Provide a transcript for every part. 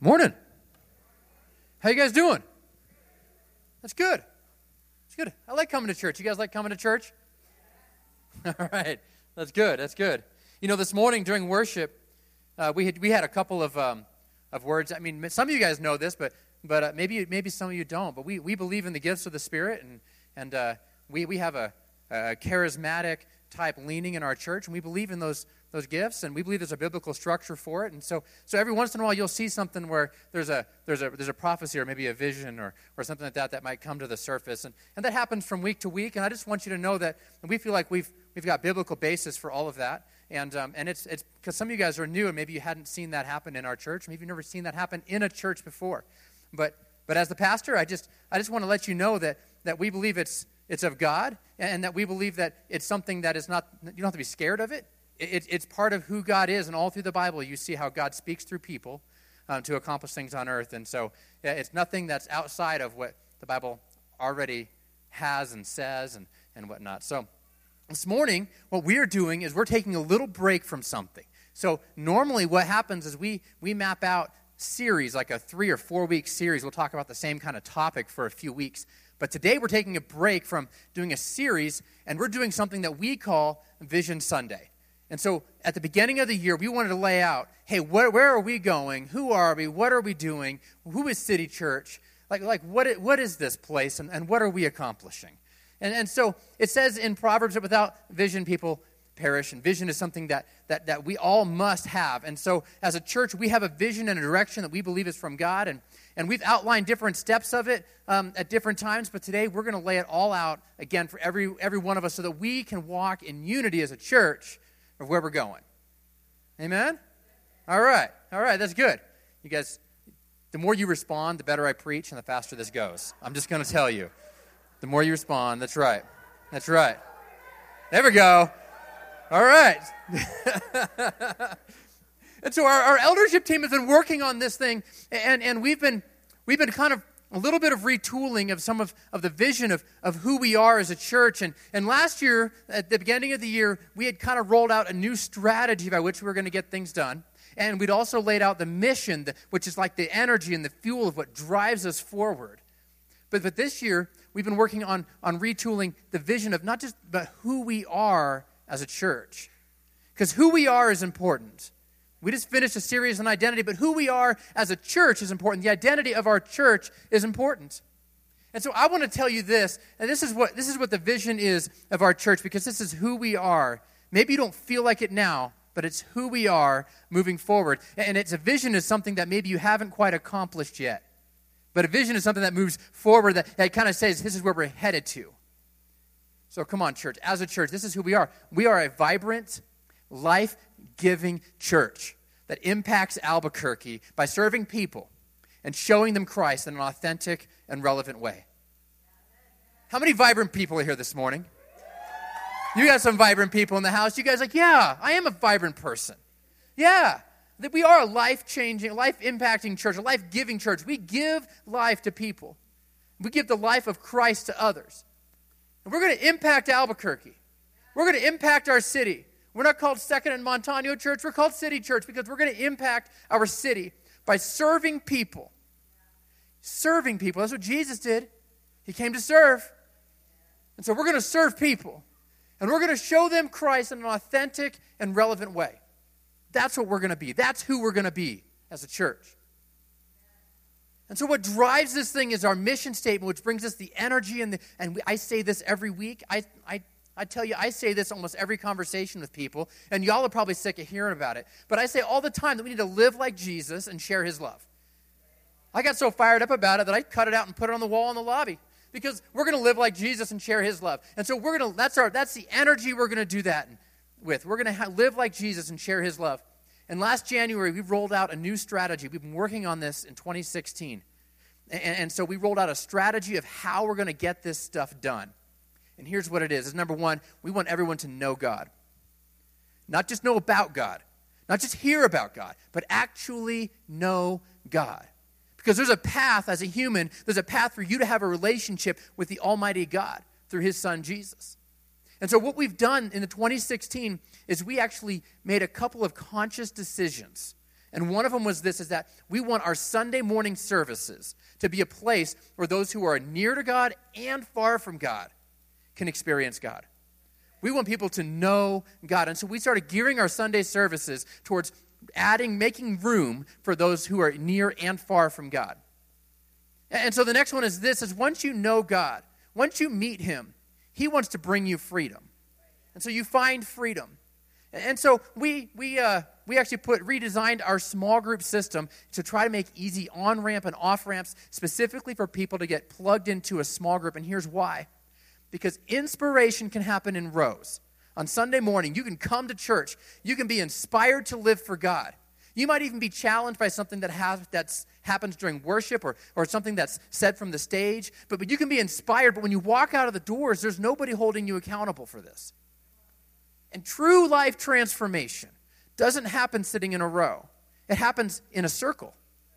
Morning. How you guys doing? That's good. It's good. I like coming to church. You guys like coming to church? All right. That's good. That's good. You know, this morning during worship, we had a couple of words. I mean, some of you guys know this, but maybe some of you don't. But we believe in the gifts of the Spirit, and we have a charismatic type leaning in our church, and we believe in those gifts, and we believe there's a biblical structure for it. And so every once in a while you'll see something where there's a prophecy or maybe a vision or something like that might come to the surface, and that happens from week to week. And I just want you to know that we feel like we've got biblical basis for all of that, and it's because some of you guys are new and maybe you hadn't seen that happen in our church. Maybe you've never seen that happen in a church before, but as the pastor, I just want to let you know that we believe it's of God, and that we believe that it's something that is not, you don't have to be scared of it. It's part of who God is, and all through the Bible you see how God speaks through people to accomplish things on earth. And so it's nothing that's outside of what the Bible already has and says and whatnot. So this morning, what we're doing is we're taking a little break from something. So normally what happens is we map out series, like a 3 or 4 week series. We'll talk about the same kind of topic for a few weeks. But today we're taking a break from doing a series, and we're doing something that we call Vision Sunday. And so at the beginning of the year, we wanted to lay out, hey, where are we going? Who are we? What are we doing? Who is City Church? Like what is this place, and what are we accomplishing? And so it says in Proverbs that without vision, people perish, and vision is something that we all must have. And so as a church, we have a vision and a direction that we believe is from God, and we've outlined different steps of it at different times, but today we're going to lay it all out again for every one of us so that we can walk in unity as a church of where we're going. Amen? All right, that's good. You guys, the more you respond, the better I preach and the faster this goes. I'm just going to tell you. The more you respond, that's right. There we go. All right. And so our eldership team has been working on this thing, and we've been kind of a little bit of retooling of some of the vision of who we are as a church. And last year, at the beginning of the year, we had kind of rolled out a new strategy by which we were going to get things done. And we'd also laid out the mission, which is like the energy and the fuel of what drives us forward. But this year, we've been working on retooling the vision of not just but who we are as a church. Because who we are is important. We just finished a series on identity, but who we are as a church is important. The identity of our church is important. And so I want to tell you this, and this is what the vision is of our church, because this is who we are. Maybe you don't feel like it now, but it's who we are moving forward. And it's a vision is something that maybe you haven't quite accomplished yet. But a vision is something that moves forward, that kind of says this is where we're headed to. So come on, church. As a church, this is who we are. We are a vibrant, life-giving church that impacts Albuquerque by serving people and showing them Christ in an authentic and relevant way. How many vibrant people are here this morning? You got some vibrant people in the house. You guys are like, yeah, I am a vibrant person. Yeah, that we are a life-changing, life-impacting church, a life-giving church. We give life to people. We give the life of Christ to others. And we're going to impact Albuquerque. We're going to impact our city. We're not called Second and Montano Church. We're called City Church because we're going to impact our city by serving people. Serving people. That's what Jesus did. He came to serve. And so we're going to serve people. And we're going to show them Christ in an authentic and relevant way. That's what we're going to be. That's who we're going to be as a church. And so what drives this thing is our mission statement, which brings us the energy, and I say this every week. I tell you, I say this almost every conversation with people, and y'all are probably sick of hearing about it. But I say all the time that we need to live like Jesus and share his love. I got so fired up about it that I cut it out and put it on the wall in the lobby, because we're going to live like Jesus and share his love. And so that's the energy we're going to do that with. We're going to live like Jesus and share his love. And last January, we rolled out a new strategy. We've been working on this in 2016. And so we rolled out a strategy of how we're going to get this stuff done. And here's what it is. It's number one, we want everyone to know God. Not just know about God. Not just hear about God, but actually know God. Because there's a path as a human, there's a path for you to have a relationship with the Almighty God through his son, Jesus. And so what we've done in the 2016 is we actually made a couple of conscious decisions. And one of them was this, is that we want our Sunday morning services to be a place where those who are near to God and far from God can experience God. We want people to know God. And so we started gearing our Sunday services towards making room for those who are near and far from God. And so the next one is this, is once you know God, once you meet him, he wants to bring you freedom. And so you find freedom. And so we actually redesigned our small group system to try to make easy on-ramp and off-ramps specifically for people to get plugged into a small group. And here's why. Because inspiration can happen in rows. On Sunday morning, you can come to church. You can be inspired to live for God. You might even be challenged by something that happens during worship or something that's said from the stage. But you can be inspired. But when you walk out of the doors, there's nobody holding you accountable for this. And true life transformation doesn't happen sitting in a row. It happens in a circle.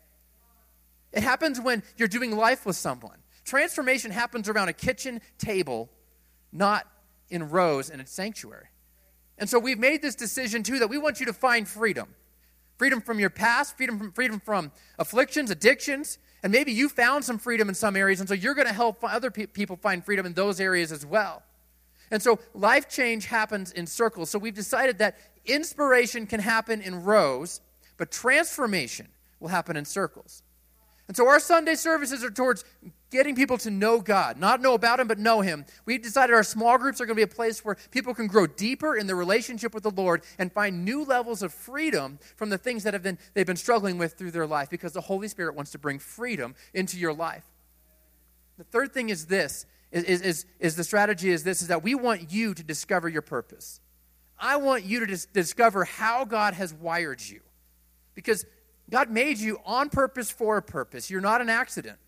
It happens when you're doing life with someone. Transformation happens around a kitchen table, not in rows in a sanctuary. And so we've made this decision, too, that we want you to find freedom. Freedom from your past, freedom from afflictions, addictions, and maybe you found some freedom in some areas, and so you're going to help other people find freedom in those areas as well. And so life change happens in circles. So we've decided that inspiration can happen in rows, but transformation will happen in circles. And so our Sunday services are towards getting people to know God, not know about him, but know him. We've decided our small groups are going to be a place where people can grow deeper in their relationship with the Lord and find new levels of freedom from the things that they've been struggling with through their life, because the Holy Spirit wants to bring freedom into your life. The third thing is this, is the strategy is that we want you to discover your purpose. I want you to discover how God has wired you, because God made you on purpose for a purpose. You're not an accident.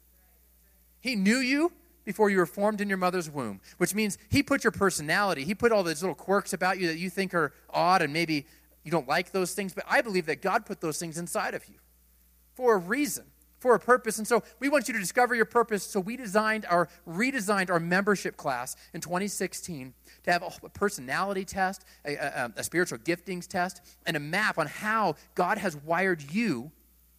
He knew you before you were formed in your mother's womb, which means he put your personality, he put all those little quirks about you that you think are odd and maybe you don't like those things, but I believe that God put those things inside of you for a reason, for a purpose. And so we want you to discover your purpose. So we redesigned our membership class in 2016 to have a personality test, a spiritual giftings test, and a map on how God has wired you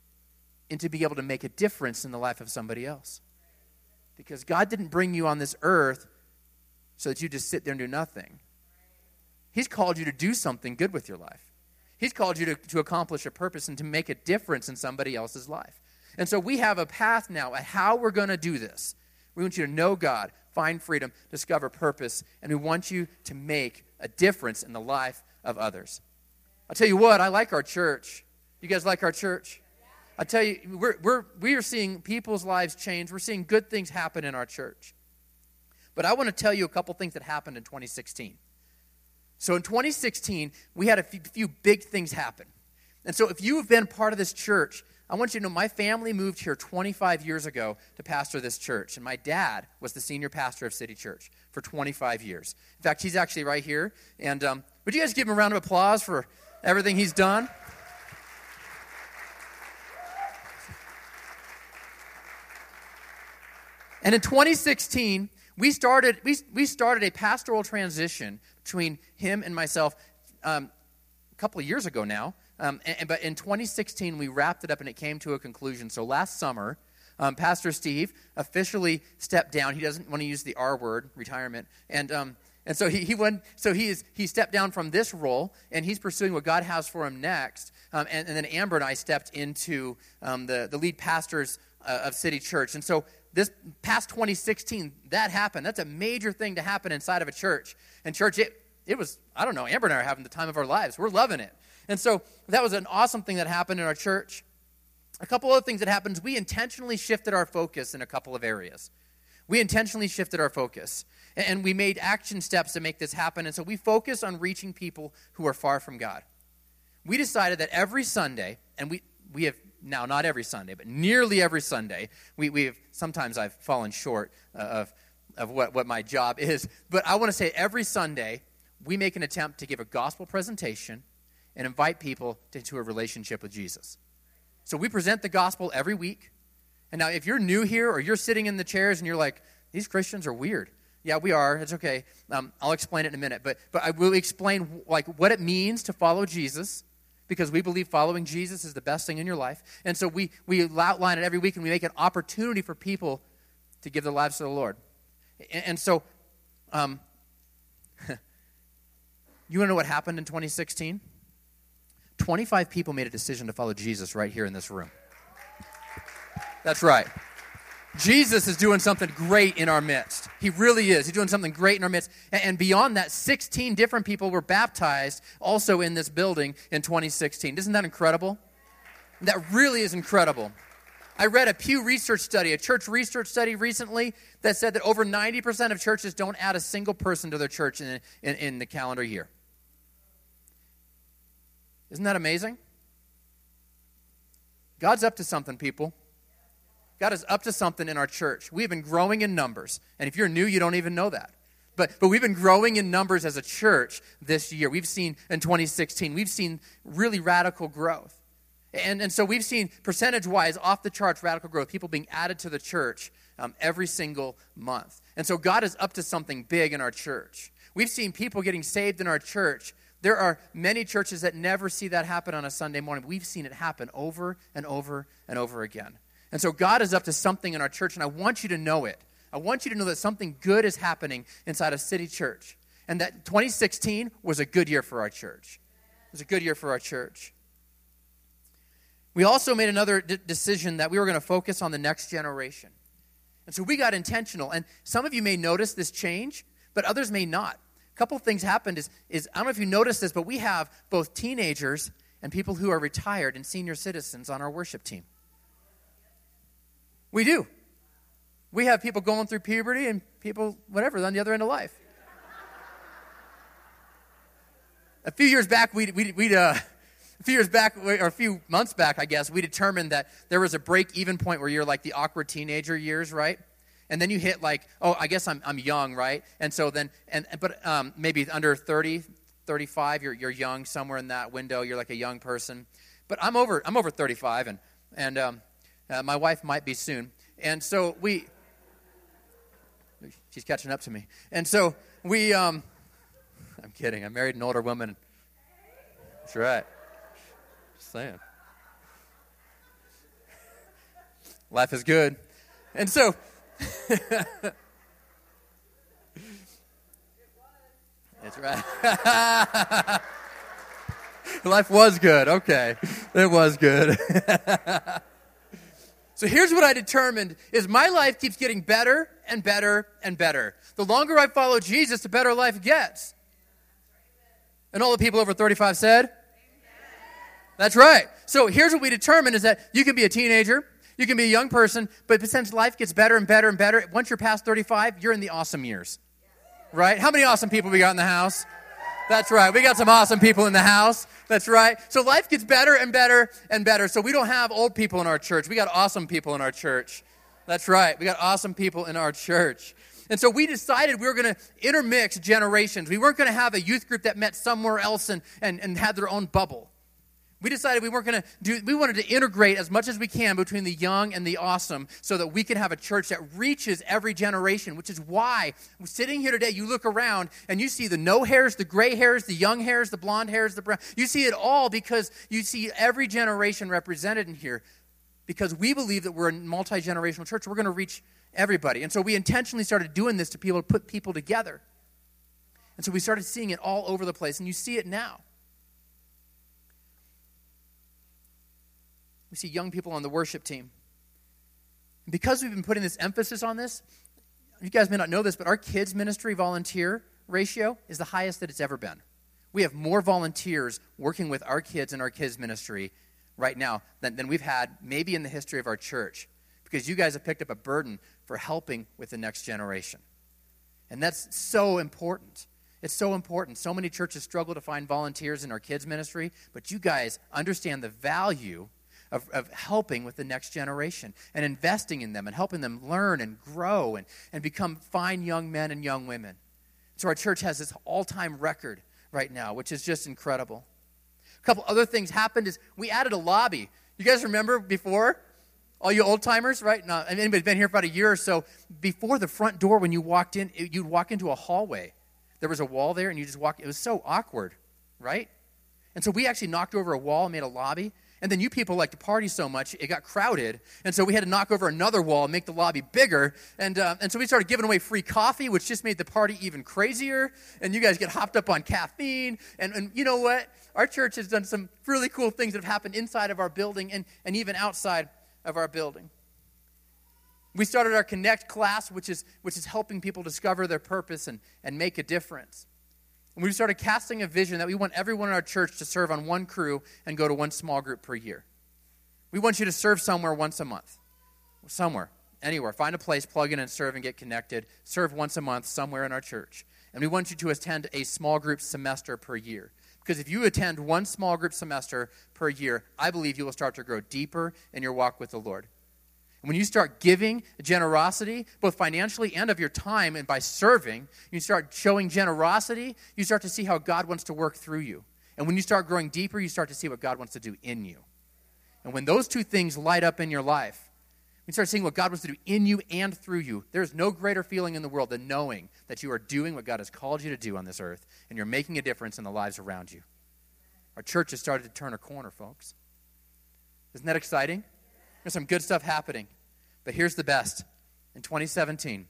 into be able to make a difference in the life of somebody else. Because God didn't bring you on this earth so that you just sit there and do nothing. He's called you to do something good with your life. He's called you to accomplish a purpose and to make a difference in somebody else's life. And so we have a path now at how we're going to do this. We want you to know God, find freedom, discover purpose, and we want you to make a difference in the life of others. I'll tell you what, I like our church. You guys like our church? I tell you, we are seeing people's lives change. We're seeing good things happen in our church. But I want to tell you a couple things that happened in 2016. So in 2016, we had a few big things happen. And so if you have been part of this church, I want you to know my family moved here 25 years ago to pastor this church. And my dad was the senior pastor of City Church for 25 years. In fact, he's actually right here. And would you guys give him a round of applause for everything he's done? And in 2016, we started a pastoral transition between him and myself a couple of years ago now. But in 2016, we wrapped it up and it came to a conclusion. So last summer, Pastor Steve officially stepped down. He doesn't want to use the R word, retirement. And so he stepped down from this role, and he's pursuing what God has for him next. And then Amber and I stepped into the lead pastors of City Church. And so this past 2016, that happened. That's a major thing to happen inside of a church. And church, it was, I don't know, Amber and I are having the time of our lives. We're loving it. And so that was an awesome thing that happened in our church. A couple other things that happened, we intentionally shifted our focus in a couple of areas. We intentionally shifted our focus. And we made action steps to make this happen. And so we focused on reaching people who are far from God. We decided that every Sunday, and we have now not every Sunday, but nearly every Sunday, we have, sometimes I've fallen short of what my job is, but I want to say every Sunday, we make an attempt to give a gospel presentation and invite people into a relationship with Jesus. So we present the gospel every week. And now if you're new here or you're sitting in the chairs and you're like, these Christians are weird. Yeah, we are. It's okay. I'll explain it in a minute. But I will explain like what it means to follow Jesus, because we believe following Jesus is the best thing in your life. And so we outline it every week, and we make an opportunity for people to give their lives to the Lord. And so, you want to know what happened in 2016? 25 people made a decision to follow Jesus right here in this room. That's right. Jesus is doing something great in our midst. He really is. He's doing something great in our midst. And beyond that, 16 different people were baptized also in this building in 2016. Isn't that incredible? That really is incredible. I read a Pew Research study, a church research study recently that said that over 90% of churches don't add a single person to their church in the calendar year. Isn't that amazing? God's up to something, people. God is up to something in our church. We have been growing in numbers. And if you're new, you don't even know that. But we've been growing in numbers as a church this year. We've seen in 2016, we've seen really radical growth. And so we've seen percentage-wise, off the charts, radical growth, people being added to the church every single month. And so God is up to something big in our church. We've seen people getting saved in our church. There are many churches that never see that happen on a Sunday morning. We've seen it happen over and over and over again. And so God is up to something in our church, and I want you to know it. I want you to know that something good is happening inside of City Church, and that 2016 was a good year for our church. It was a good year for our church. We also made another decision that we were going to focus on the next generation. And so we got intentional, and some of you may notice this change, but others may not. A couple of things happened is I don't know if you noticed this, but we have both teenagers and people who are retired and senior citizens on our worship team. We do. We have people going through puberty and people, whatever, on the other end of life. A few months back, I guess, we determined that there was a break-even point where you're like the awkward teenager years, right? And then you hit like, oh, I guess I'm young, right? And so then, but maybe under 30, 35, you're young, somewhere in that window, you're like a young person. But I'm over 35, and my wife might be soon. And so she's catching up to me. And so I'm kidding. I married an older woman. That's right. Just saying. Life is good. And so, that's right. Life was good. Okay. It was good. So here's what I determined is my life keeps getting better and better and better. The longer I follow Jesus, the better life gets. And all the people over 35 said? Amen. That's right. So here's what we determined is that you can be a teenager, you can be a young person, but since life gets better and better and better, once you're past 35, you're in the awesome years. Right? How many awesome people we got in the house? That's right. We got some awesome people in the house. That's right. So life gets better and better and better. So we don't have old people in our church. We got awesome people in our church. That's right. We got awesome people in our church. And so we decided we were going to intermix generations. We weren't going to have a youth group that met somewhere else and had their own bubble. We decided we wanted to integrate as much as we can between the young and the awesome so that we can have a church that reaches every generation, which is why sitting here today, you look around and you see the no hairs, the gray hairs, the young hairs, the blonde hairs, the brown. You see it all because you see every generation represented in here because we believe that we're a multi-generational church. We're going to reach everybody. And so we intentionally started doing this to put people together. And so we started seeing it all over the place, and you see it now. We see young people on the worship team. And because we've been putting this emphasis on this, you guys may not know this, but our kids ministry volunteer ratio is the highest that it's ever been. We have more volunteers working with our kids in our kids ministry right now than we've had maybe in the history of our church, because you guys have picked up a burden for helping with the next generation. And that's so important. It's so important. So many churches struggle to find volunteers in our kids ministry, but you guys understand the value of helping with the next generation and investing in them and helping them learn and grow and become fine young men and young women. So our church has this all-time record right now, which is just incredible. A couple other things happened is we added a lobby. You guys remember before? All you old-timers, right? Now, anybody's been here for about a year or so. Before the front door, when you walked in, you'd walk into a hallway. There was a wall there, and you just walk. It was so awkward, right? And so we actually knocked over a wall and made a lobby. And then you people like to party so much, it got crowded. And so we had to knock over another wall and make the lobby bigger. And so we started giving away free coffee, which just made the party even crazier. And you guys get hopped up on caffeine. And you know what? Our church has done some really cool things that have happened inside of our building and even outside of our building. We started our Connect class, which is helping people discover their purpose and make a difference. And we started casting a vision that we want everyone in our church to serve on one crew and go to one small group per year. We want you to serve somewhere once a month. Somewhere, anywhere. Find a place, plug in and serve and get connected. Serve once a month somewhere in our church. And we want you to attend a small group semester per year. Because if you attend one small group semester per year, I believe you will start to grow deeper in your walk with the Lord. And when you start giving generosity, both financially and of your time, and by serving, you start showing generosity, you start to see how God wants to work through you. And when you start growing deeper, you start to see what God wants to do in you. And when those two things light up in your life, when you start seeing what God wants to do in you and through you, there's no greater feeling in the world than knowing that you are doing what God has called you to do on this earth, and you're making a difference in the lives around you. Our church has started to turn a corner, folks. Isn't that exciting? There's some good stuff happening. But here's the best. In 2017,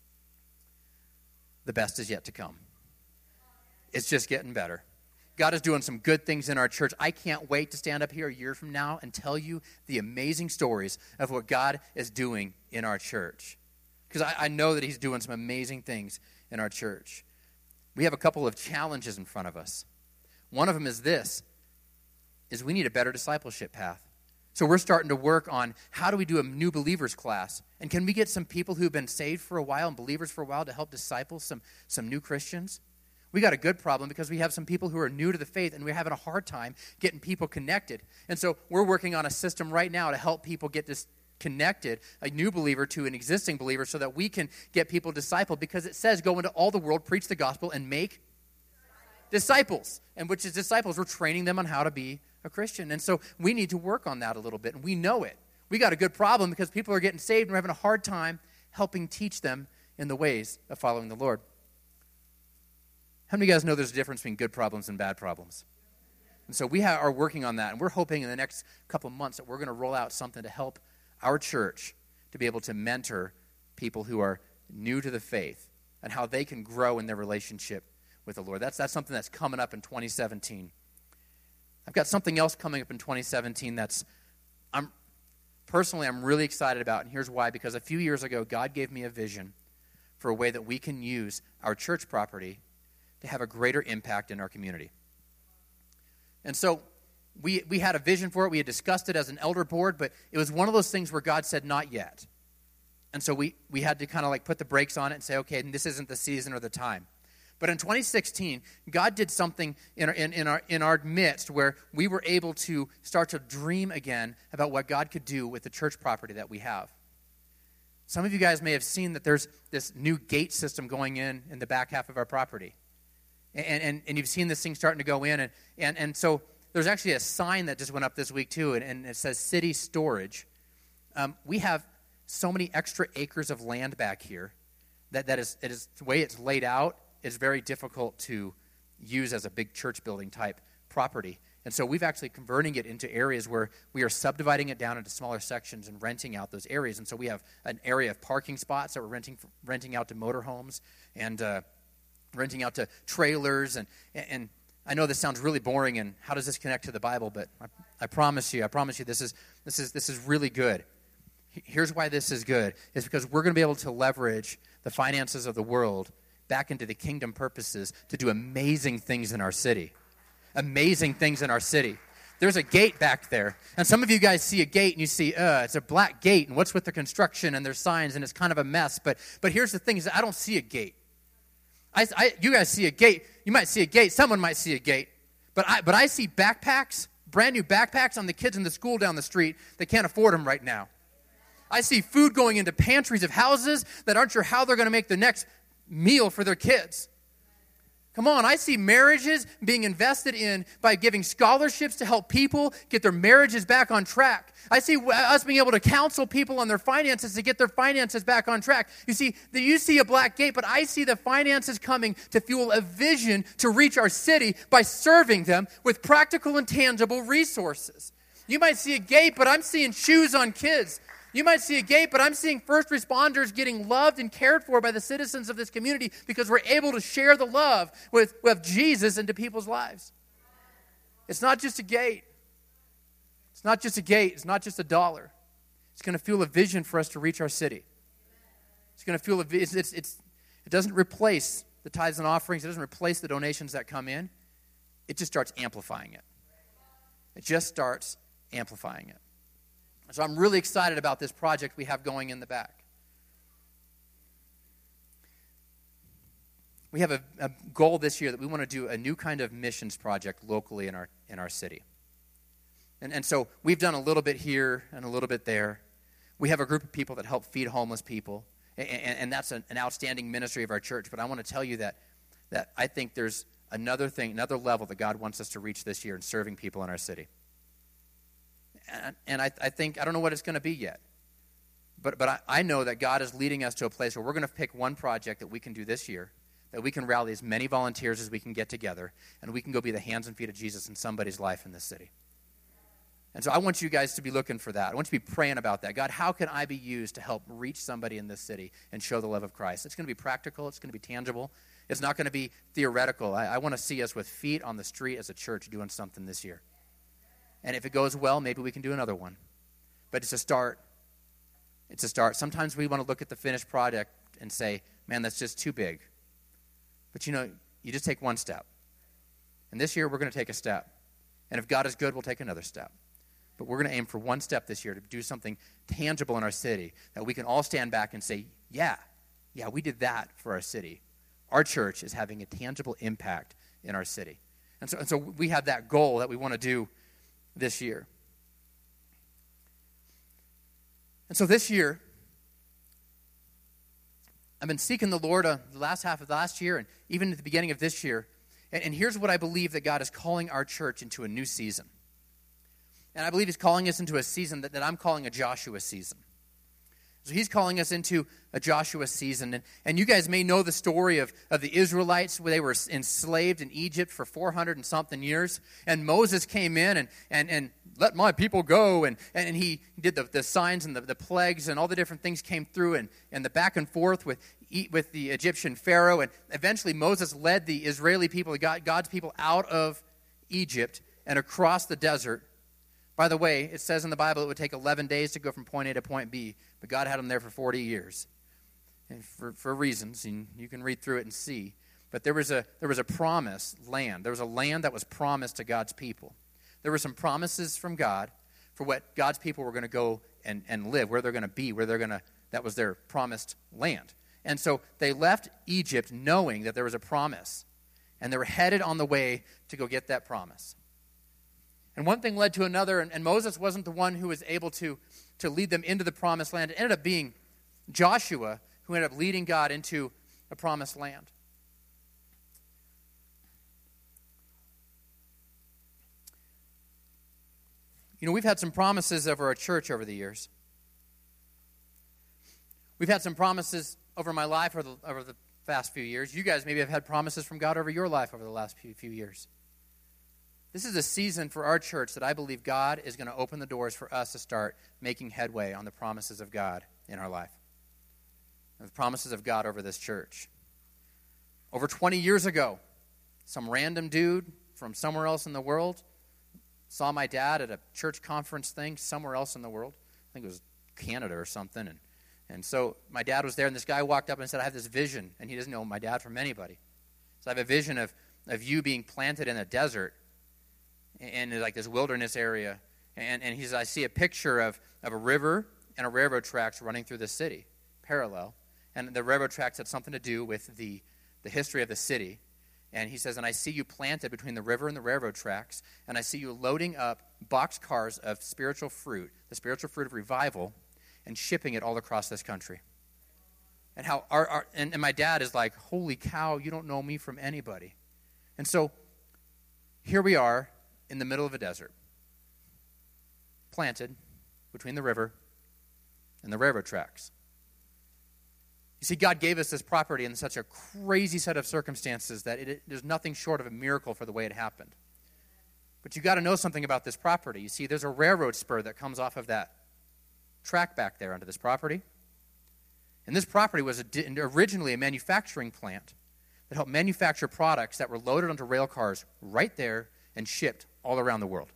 the best is yet to come. It's just getting better. God is doing some good things in our church. I can't wait to stand up here a year from now and tell you the amazing stories of what God is doing in our church. Because I know that he's doing some amazing things in our church. We have a couple of challenges in front of us. One of them is this, is we need a better discipleship path. So we're starting to work on how do we do a new believers class? And can we get some people who've been saved for a while and believers for a while to help disciple some new Christians? We got a good problem because we have some people who are new to the faith and we're having a hard time getting people connected. And so we're working on a system right now to help people get this connected, a new believer to an existing believer, so that we can get people discipled, because it says go into all the world, preach the gospel, and make disciples. And which is disciples, we're training them on how to be a Christian. And so we need to work on that a little bit, and we know it. We got a good problem because people are getting saved and we're having a hard time helping teach them in the ways of following the Lord. How many of you guys know there's a difference between good problems and bad problems? And so we are working on that, and we're hoping in the next couple of months that we're going to roll out something to help our church to be able to mentor people who are new to the faith and how they can grow in their relationship with the Lord. That's something that's coming up in 2017. I've got something else coming up in 2017 I'm really excited about, and here's why. Because a few years ago, God gave me a vision for a way that we can use our church property to have a greater impact in our community. And so we had a vision for it. We had discussed it as an elder board, but it was one of those things where God said, not yet. And so we had to kind of like put the brakes on it and say, okay, this isn't the season or the time. But in 2016, God did something in our midst where we were able to start to dream again about what God could do with the church property that we have. Some of you guys may have seen that there's this new gate system going in the back half of our property. And you've seen this thing starting to go in. And so there's actually a sign that just went up this week too, and it says City Storage. We have so many extra acres of land back here that is the way it's laid out is very difficult to use as a big church building type property. And so we've actually converting it into areas where we are subdividing it down into smaller sections and renting out those areas. And so we have an area of parking spots that we're renting out to motorhomes and renting out to trailers. And I know this sounds really boring, and how does this connect to the Bible? But I promise you, this is really good. Here's why this is good. It's because we're going to be able to leverage the finances of the world back into the kingdom purposes to do amazing things in our city. Amazing things in our city. There's a gate back there. And some of you guys see a gate and you see, it's a black gate, and what's with the construction and there's signs and it's kind of a mess. But here's the thing is I don't see a gate. You guys see a gate. You might see a gate. Someone might see a gate. But I see backpacks, brand new backpacks on the kids in the school down the street that can't afford them right now. I see food going into pantries of houses that aren't sure how they're going to make the next meal for their kids. Come on, I see marriages being invested in by giving scholarships to help people get their marriages back on track. I see us being able to counsel people on their finances to get their finances back on track. You see a black gate, but I see the finances coming to fuel a vision to reach our city by serving them with practical and tangible resources. You might see a gate, but I'm seeing shoes on kids. You might see a gate, but I'm seeing first responders getting loved and cared for by the citizens of this community because we're able to share the love with Jesus into people's lives. It's not just a gate. It's not just a gate. It's not just a dollar. It's going to fuel a vision for us to reach our city. It's going to fuel it doesn't replace the tithes and offerings. It doesn't replace the donations that come in. It just starts amplifying it. It just starts amplifying it. So I'm really excited about this project we have going in the back. We have a goal this year that we want to do a new kind of missions project locally in our city. And so we've done a little bit here and a little bit there. We have a group of people that help feed homeless people, and that's an outstanding ministry of our church. But I want to tell you that I think there's another level that God wants us to reach this year in serving people in our city. And I think, I don't know what it's going to be yet, but I know that God is leading us to a place where we're going to pick one project that we can do this year, that we can rally as many volunteers as we can get together, and we can go be the hands and feet of Jesus in somebody's life in this city. And so I want you guys to be looking for that. I want you to be praying about that. God, how can I be used to help reach somebody in this city and show the love of Christ? It's going to be practical. It's going to be tangible. It's not going to be theoretical. I want to see us with feet on the street as a church doing something this year. And if it goes well, maybe we can do another one. But it's a start. It's a start. Sometimes we want to look at the finished product and say, man, that's just too big. But you just take one step. And this year, we're going to take a step. And if God is good, we'll take another step. But we're going to aim for one step this year to do something tangible in our city that we can all stand back and say, yeah, we did that for our city. Our church is having a tangible impact in our city. And so we have that goal that we want to do this year. And so this year, I've been seeking the Lord the last half of last year and even at the beginning of this year. And here's what I believe that God is calling our church into a new season. And I believe he's calling us into a season that I'm calling a Joshua season. So he's calling us into a Joshua season. And you guys may know the story of the Israelites where they were enslaved in Egypt for 400 and something years. And Moses came in and let my people go. And he did the signs and the plagues and all the different things came through. And the back and forth with the Egyptian Pharaoh. And eventually Moses led the Israeli people, God's people, out of Egypt and across the desert. By the way, it says in the Bible it would take 11 days to go from point A to point B, but God had them there for 40 years, and for reasons, and you can read through it and see. But there was a promised land. There was a land that was promised to God's people. There were some promises from God for what God's people were going to go and live, where they're going to be, that was their promised land. And so they left Egypt knowing that there was a promise, and they were headed on the way to go get that promise. And one thing led to another, and Moses wasn't the one who was able to lead them into the promised land. It ended up being Joshua who ended up leading God into a promised land. We've had some promises over our church over the years. We've had some promises over my life over the past few years. You guys maybe have had promises from God over your life over the last few years. This is a season for our church that I believe God is going to open the doors for us to start making headway on the promises of God in our life. And the promises of God over this church. Over 20 years ago, some random dude from somewhere else in the world saw my dad at a church conference thing somewhere else in the world. I think it was Canada or something. And so my dad was there, and this guy walked up and said, I have this vision. And he doesn't know my dad from anybody. So I have a vision of you being planted in a desert in like this wilderness area, and he says, I see a picture of a river and a railroad tracks running through the city, parallel, and the railroad tracks had something to do with the history of the city, and he says, and I see you planted between the river and the railroad tracks, and I see you loading up boxcars of spiritual fruit, the spiritual fruit of revival, and shipping it all across this country. And how and my dad is like, holy cow, you don't know me from anybody. And so here we are in the middle of a desert, planted between the river and the railroad tracks. You see, God gave us this property in such a crazy set of circumstances that there's nothing short of a miracle for the way it happened. But you got to know something about this property. You see, there's a railroad spur that comes off of that track back there onto this property. And this property was originally a manufacturing plant that helped manufacture products that were loaded onto rail cars right there and shipped all around the world.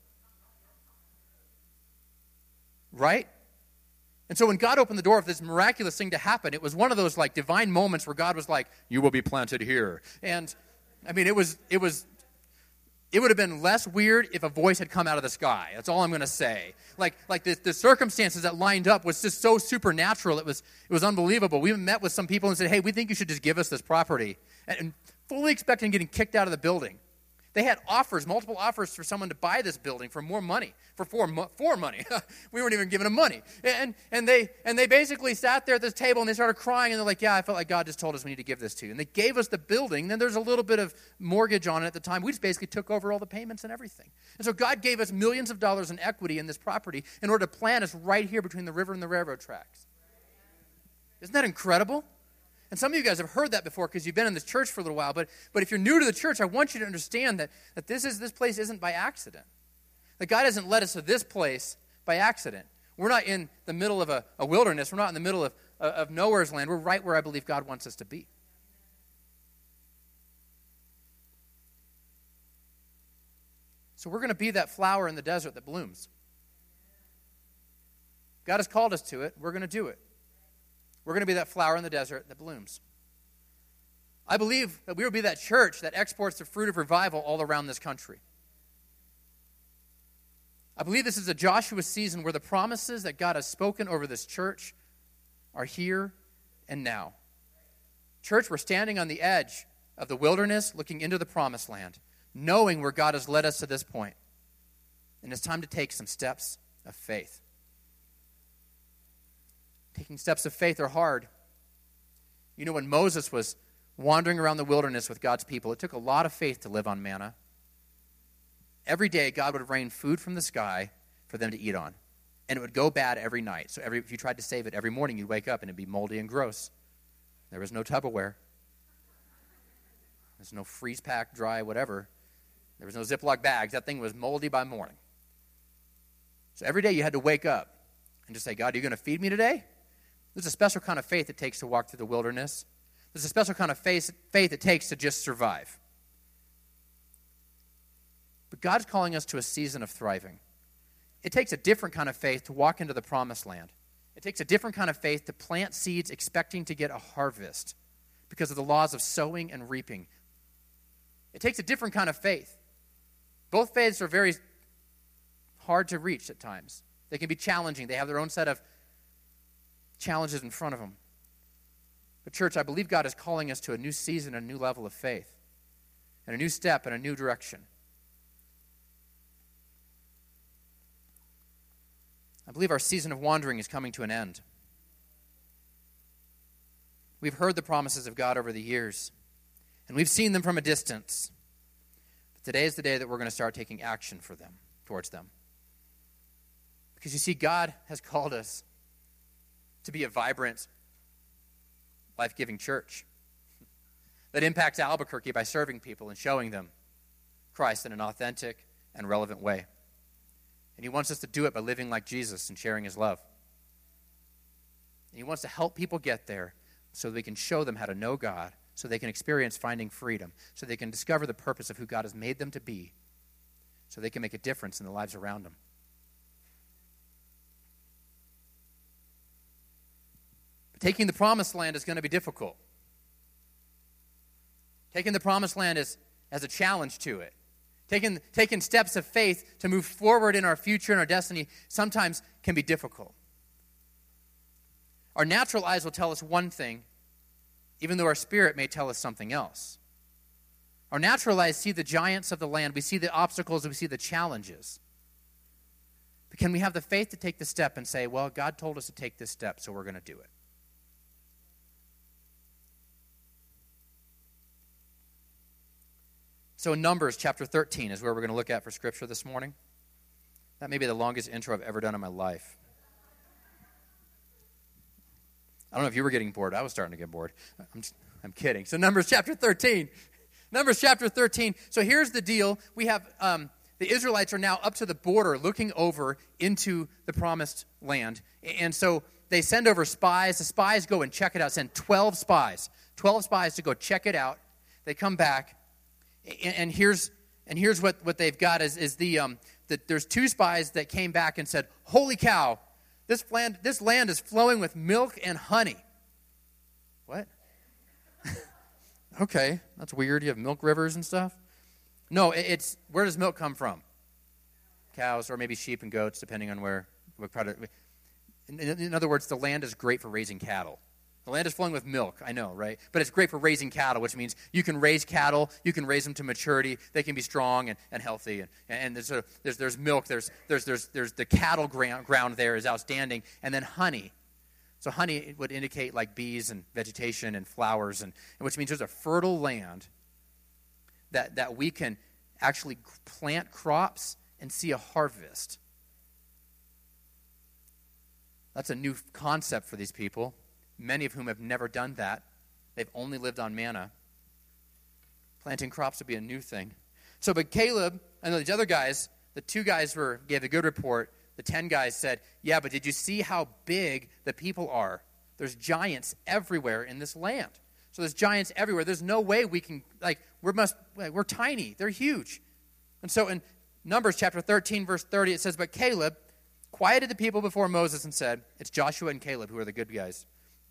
Right? And so when God opened the door for this miraculous thing to happen, it was one of those like divine moments where God was like, you will be planted here. And I mean, it would have been less weird if a voice had come out of the sky. That's all I'm going to say. Like the circumstances that lined up was just so supernatural. It was unbelievable. We met with some people and said, hey, we think you should just give us this property. And fully expecting getting kicked out of the building. They had offers, multiple offers for someone to buy this building for more money, for money. We weren't even giving them money. And they basically sat there at this table and they started crying and they're like, yeah, I felt like God just told us we need to give this to you. And they gave us the building. Then there's a little bit of mortgage on it at the time. We just basically took over all the payments and everything. And so God gave us millions of dollars in equity in this property in order to plant us right here between the river and the railroad tracks. Isn't that incredible? And some of you guys have heard that before because you've been in this church for a little while. But if you're new to the church, I want you to understand that this place isn't by accident. That God hasn't led us to this place by accident. We're not in the middle of a wilderness. We're not in the middle of nowhere's land. We're right where I believe God wants us to be. So we're going to be that flower in the desert that blooms. God has called us to it. We're going to do it. We're going to be that flower in the desert that blooms. I believe that we will be that church that exports the fruit of revival all around this country. I believe this is a Joshua season where the promises that God has spoken over this church are here and now. Church, we're standing on the edge of the wilderness, looking into the promised land, knowing where God has led us to this point. And it's time to take some steps of faith. Taking steps of faith are hard. You know, when Moses was wandering around the wilderness with God's people, it took a lot of faith to live on manna. Every day, God would rain food from the sky for them to eat on. And it would go bad every night. So if you tried to save it every morning, you'd wake up and it'd be moldy and gross. There was no Tupperware. There's no freeze pack, dry, whatever. There was no Ziploc bags. That thing was moldy by morning. So every day you had to wake up and just say, God, are you going to feed me today? There's a special kind of faith it takes to walk through the wilderness. There's a special kind of faith it takes to just survive. But God's calling us to a season of thriving. It takes a different kind of faith to walk into the promised land. It takes a different kind of faith to plant seeds expecting to get a harvest because of the laws of sowing and reaping. It takes a different kind of faith. Both faiths are very hard to reach at times. They can be challenging. They have their own set of challenges in front of them. But church, I believe God is calling us to a new season, a new level of faith, and a new step and a new direction. I believe our season of wandering is coming to an end. We've heard the promises of God over the years, and we've seen them from a distance. But today is the day that we're going to start taking action towards them. Because you see, God has called us to be a vibrant, life-giving church that impacts Albuquerque by serving people and showing them Christ in an authentic and relevant way. And he wants us to do it by living like Jesus and sharing his love. And he wants to help people get there so that we can show them how to know God, so they can experience finding freedom, so they can discover the purpose of who God has made them to be, so they can make a difference in the lives around them. Taking the promised land is going to be difficult. Taking the promised land has a challenge to it. Taking steps of faith to move forward in our future and our destiny sometimes can be difficult. Our natural eyes will tell us one thing, even though our spirit may tell us something else. Our natural eyes see the giants of the land. We see the obstacles. We see the challenges. But can we have the faith to take the step and say, well, God told us to take this step, so we're going to do it. So Numbers chapter 13 is where we're going to look at for Scripture this morning. That may be the longest intro I've ever done in my life. I don't know if you were getting bored. I was starting to get bored. I'm kidding. So Numbers chapter 13. Numbers chapter 13. So here's the deal. We have the Israelites are now up to the border looking over into the promised land. And so they send over spies. The spies go and check it out. Send 12 spies. 12 spies to go check it out. They come back. And here's what they've got is there's 2 spies that came back and said, "Holy cow, this land is flowing with milk and honey." What? Okay, that's weird. You have milk rivers and stuff? No, it's where does milk come from? Cows, or maybe sheep and goats, depending on what product. In other words, the land is great for raising cattle. The land is flowing with milk, I know, right? But it's great for raising cattle, which means you can raise cattle, you can raise them to maturity, they can be strong and healthy. And there's milk, there's the cattle ground there is outstanding, and then honey. So honey would indicate like bees and vegetation and flowers, and which means there's a fertile land that we can actually plant crops and see a harvest. That's a new concept for these people. Many of whom have never done that. They've only lived on manna. Planting crops would be a new thing. So, but Caleb and these other guys, the 2 guys gave a good report. The 10 guys said, "Yeah, but did you see how big the people are? There's giants everywhere in this land. So there's giants everywhere. There's no way we can, we're tiny. They're huge." And so in Numbers chapter 13, verse 30, it says, "But Caleb quieted the people before Moses and said," it's Joshua and Caleb who are the good guys.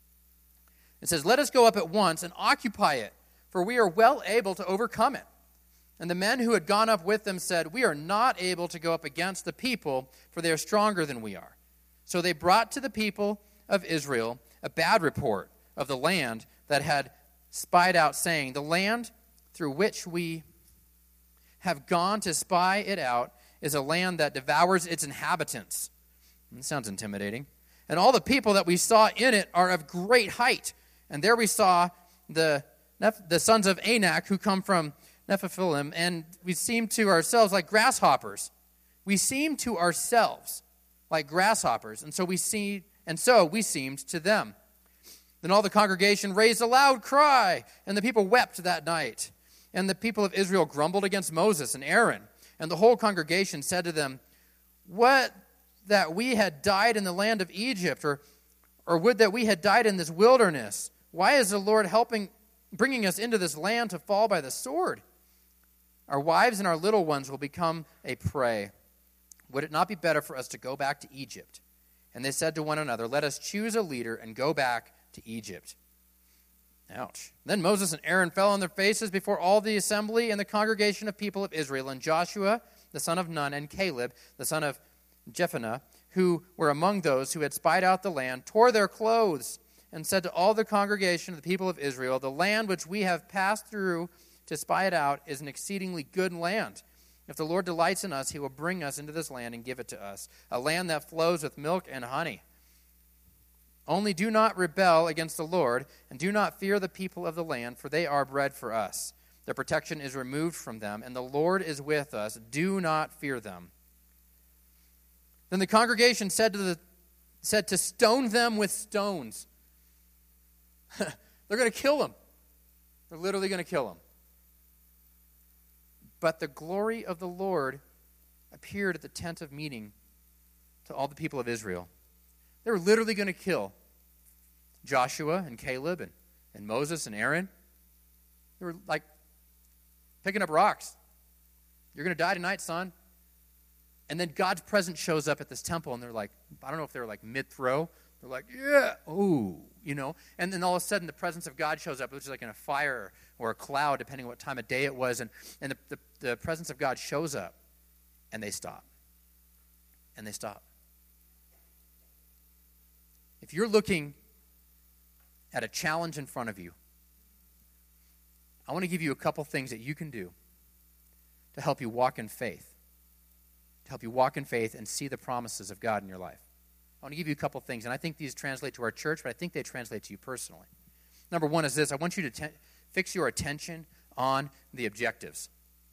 It says, "Let us go up at once and occupy it, for we are well able to overcome it." And the men who had gone up with them said, "We are not able to go up against the people, for they are stronger than we are." So they brought to the people of Israel a bad report of the land that had spied out, saying, "The land through which we have gone to spy it out is a land that devours its inhabitants." That sounds intimidating. "And all the people that we saw in it are of great height. And there we saw the sons of Anak who come from Nephilim, and we seemed to ourselves like grasshoppers." We seemed to ourselves like grasshoppers, and so we seemed to them. Then all the congregation raised a loud cry, and the people wept that night. And the people of Israel grumbled against Moses and Aaron. And the whole congregation said to them, "What that we had died in the land of Egypt, or would that we had died in this wilderness? Why is the Lord bringing us into this land to fall by the sword? Our wives and our little ones will become a prey. Would it not be better for us to go back to Egypt?" And they said to one another, "Let us choose a leader and go back to Egypt." Ouch. Then Moses and Aaron fell on their faces before all the assembly and the congregation of people of Israel. And Joshua, the son of Nun, and Caleb, the son of Jephunneh, who were among those who had spied out the land, tore their clothes and said to all the congregation of the people of Israel, "The land which we have passed through to spy it out is an exceedingly good land. If the Lord delights in us, he will bring us into this land and give it to us, a land that flows with milk and honey. Only do not rebel against the Lord, and do not fear the people of the land, for they are bread for us. Their protection is removed from them, and the Lord is with us. Do not fear them." Then the congregation said to stone them with stones. They're going to kill them. They're literally going to kill them. But the glory of the Lord appeared at the tent of meeting to all the people of Israel. They were literally going to kill Joshua and Caleb and Moses and Aaron. They were like picking up rocks. "You're going to die tonight, son." And then God's presence shows up at this temple, and they're like, I don't know if they were like mid-throw. They're like, "Yeah, ooh," And then all of a sudden, the presence of God shows up, which is like in a fire or a cloud, depending on what time of day it was. And the presence of God shows up, and they stop. And they stop. If you're looking at a challenge in front of you, I want to give you a couple things that you can do to help you walk in faith. To help you walk in faith and see the promises of God in your life. I want to give you a couple things, and I think these translate to our church, but I think they translate to you personally. Number one is this. I want you to fix your attention on the objectives.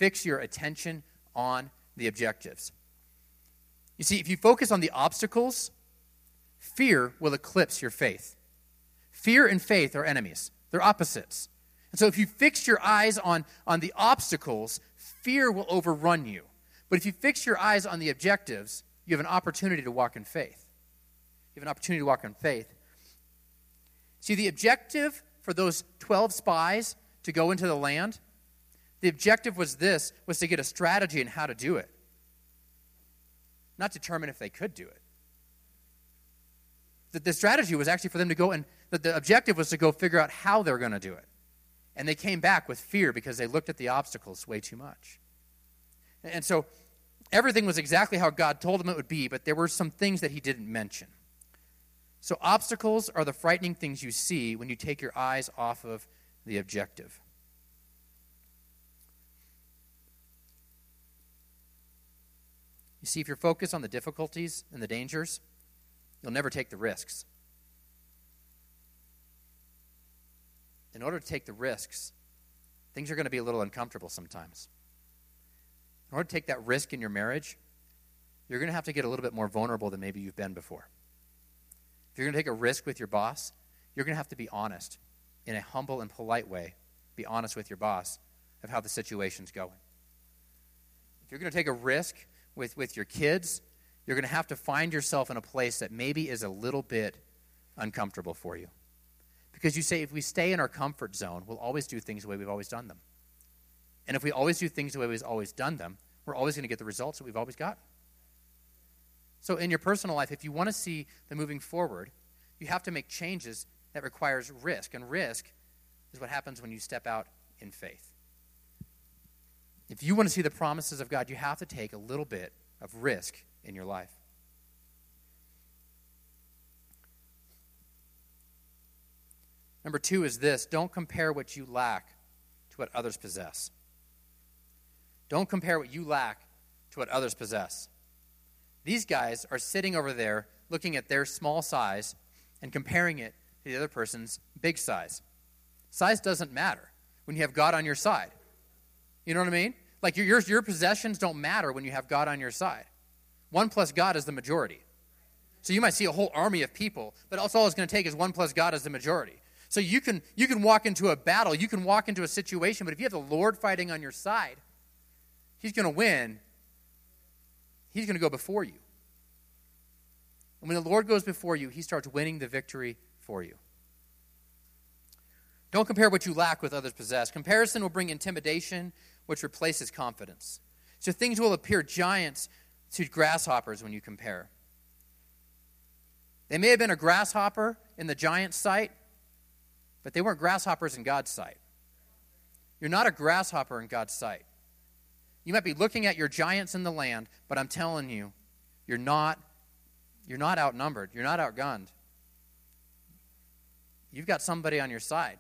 fix your attention on the objectives. You see, if you focus on the obstacles, fear will eclipse your faith. Fear and faith are enemies. They're opposites. And so if you fix your eyes on the obstacles, fear will overrun you. But if you fix your eyes on the objectives, you have an opportunity to walk in faith. You have an opportunity to walk in faith. See, the objective for those 12 spies to go into the land, the objective was to get a strategy in how to do it. Not determine if they could do it. The strategy was actually for them to go, and the objective was to go figure out how they're going to do it. And they came back with fear because they looked at the obstacles way too much. And so everything was exactly how God told them it would be, but there were some things that he didn't mention. So obstacles are the frightening things you see when you take your eyes off of the objective. You see, if you're focused on the difficulties and the dangers, you'll never take the risks. In order to take the risks, things are going to be a little uncomfortable sometimes. In order to take that risk in your marriage, you're going to have to get a little bit more vulnerable than maybe you've been before. If you're going to take a risk with your boss, you're going to have to be honest in a humble and polite way. Be honest with your boss of how the situation's going. If you're going to take a risk with your kids, you're going to have to find yourself in a place that maybe is a little bit uncomfortable for you. Because you say, if we stay in our comfort zone, we'll always do things the way we've always done them. And if we always do things the way we've always done them, we're always going to get the results that we've always gotten. So in your personal life, if you want to see the moving forward, you have to make changes that requires risk. And risk is what happens when you step out in faith. If you want to see the promises of God, you have to take a little bit of risk in your life. Number 2 is this: don't compare what you lack to what others possess. Don't compare what you lack to what others possess. These guys are sitting over there looking at their small size and comparing it to the other person's big size. Size doesn't matter when you have God on your side. You know what I mean? Like your possessions don't matter when you have God on your side. 1 plus God is the majority. So you might see a whole army of people, but that's all it's going to take is 1 plus God as the majority. So you can walk into a battle, you can walk into a situation, but if you have the Lord fighting on your side, he's going to win. He's going to go before you. And when the Lord goes before you, he starts winning the victory for you. Don't compare what you lack with others possess. Comparison will bring intimidation, which replaces confidence. So things will appear giants to grasshoppers when you compare. They may have been a grasshopper in the giant's sight, but they weren't grasshoppers in God's sight. You're not a grasshopper in God's sight. You might be looking at your giants in the land, but I'm telling you, you're not outnumbered. You're not outgunned. You've got somebody on your side.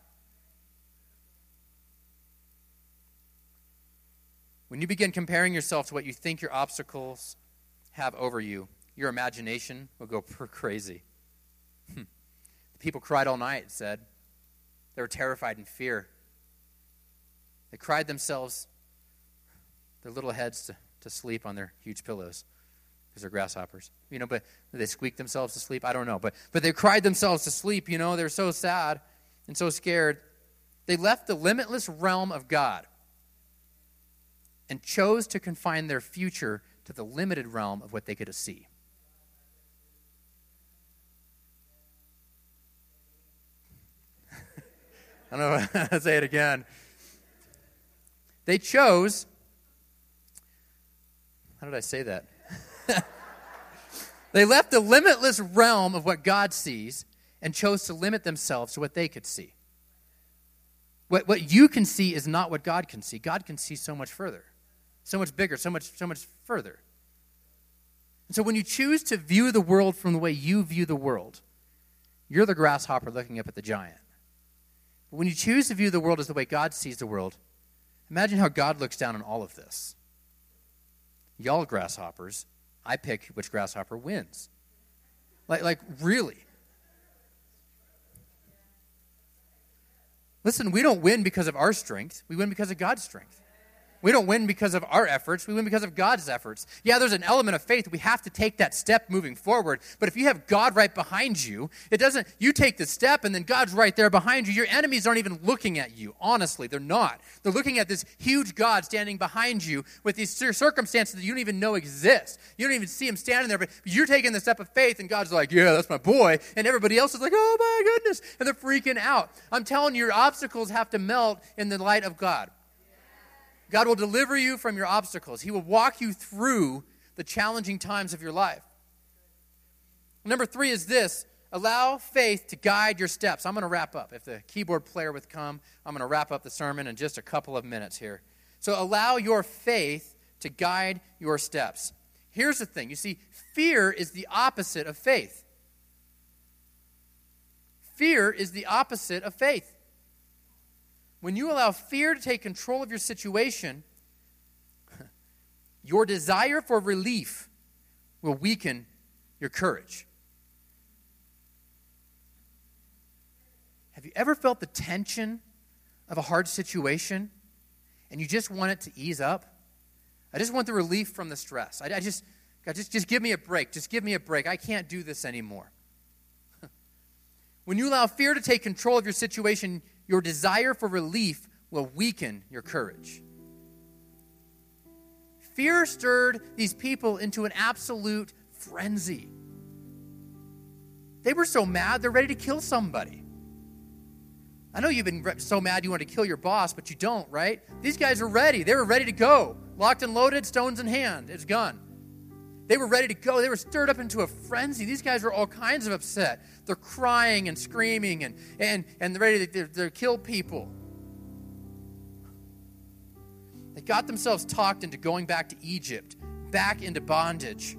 When you begin comparing yourself to what you think your obstacles have over you, your imagination will go crazy. The people cried all night, it said. They were terrified in fear. They cried themselves, their little heads to sleep on their huge pillows because they're grasshoppers. But they squeaked themselves to sleep. I don't know. But they cried themselves to sleep. They're so sad and so scared. They left the limitless realm of God and chose to confine their future to the limited realm of what they could see. I don't know. I'll say it again. They chose. How did I say that? They left the limitless realm of what God sees and chose to limit themselves to what they could see. What you can see is not what God can see. God can see so much further, so much bigger, so much further. And so when you choose to view the world from the way you view the world, you're the grasshopper looking up at the giant. But when you choose to view the world as the way God sees the world, imagine how God looks down on all of this. Y'all grasshoppers, I pick which grasshopper wins. Like really. Listen, we don't win because of our strength. We win because of God's strength. We don't win because of our efforts. We win because of God's efforts. Yeah, there's an element of faith. We have to take that step moving forward. But if you have God right behind you, you take the step and then God's right there behind you. Your enemies aren't even looking at you. Honestly, they're not. They're looking at this huge God standing behind you with these circumstances that you don't even know exist. You don't even see him standing there, but you're taking the step of faith and God's like, yeah, that's my boy. And everybody else is like, oh my goodness. And they're freaking out. I'm telling you, your obstacles have to melt in the light of God. God will deliver you from your obstacles. He will walk you through the challenging times of your life. Number 3 is this: allow faith to guide your steps. I'm going to wrap up. If the keyboard player would come, I'm going to wrap up the sermon in just a couple of minutes here. So allow your faith to guide your steps. Here's the thing. You see, fear is the opposite of faith. Fear is the opposite of faith. When you allow fear to take control of your situation, your desire for relief will weaken your courage. Have you ever felt the tension of a hard situation and you just want it to ease up? I just want the relief from the stress. God, just give me a break. Just give me a break. I can't do this anymore. When you allow fear to take control of your situation, your desire for relief will weaken your courage. Fear stirred these people into an absolute frenzy. They were so mad, they're ready to kill somebody. I know you've been so mad you want to kill your boss, but you don't, right? These guys are ready. They were ready to go. Locked and loaded, stones in hand. It's gun. They were ready to go. They were stirred up into a frenzy. These guys were all kinds of upset. They're crying and screaming and they're ready to kill people. They got themselves talked into going back to Egypt, back into bondage.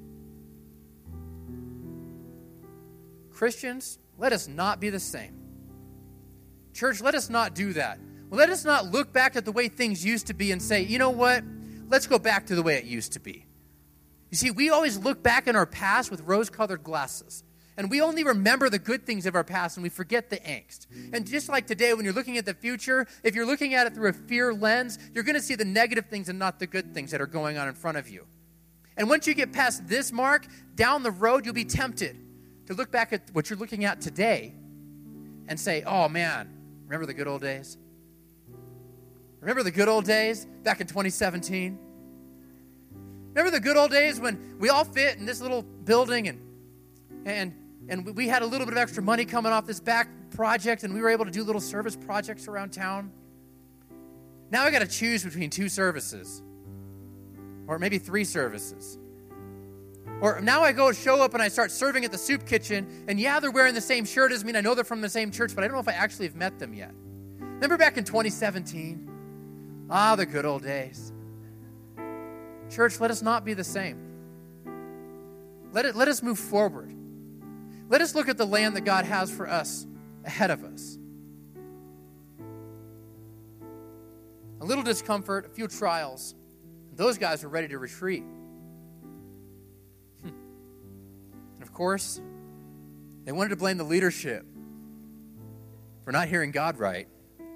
Christians, let us not be the same. Church, let us not do that. Let us not look back at the way things used to be and say, you know what? Let's go back to the way it used to be. You see, we always look back in our past with rose-colored glasses. And we only remember the good things of our past and we forget the angst. And just like today, when you're looking at the future, if you're looking at it through a fear lens, you're going to see the negative things and not the good things that are going on in front of you. And once you get past this mark, down the road, you'll be tempted to look back at what you're looking at today and say, oh man, remember the good old days? Remember the good old days back in 2017? Remember the good old days when we all fit in this little building and we had a little bit of extra money coming off this back project and we were able to do little service projects around town? Now I got to choose between 2 services or maybe 3 services. Or now I go show up and I start serving at the soup kitchen and yeah, they're wearing the same shirt as me and I know they're from the same church, but I don't know if I actually have met them yet. Remember back in 2017? The good old days. Church, let us not be the same. Let us move forward. Let us look at the land that God has for us ahead of us. A little discomfort, a few trials. Those guys were ready to retreat. And of course, they wanted to blame the leadership for not hearing God right.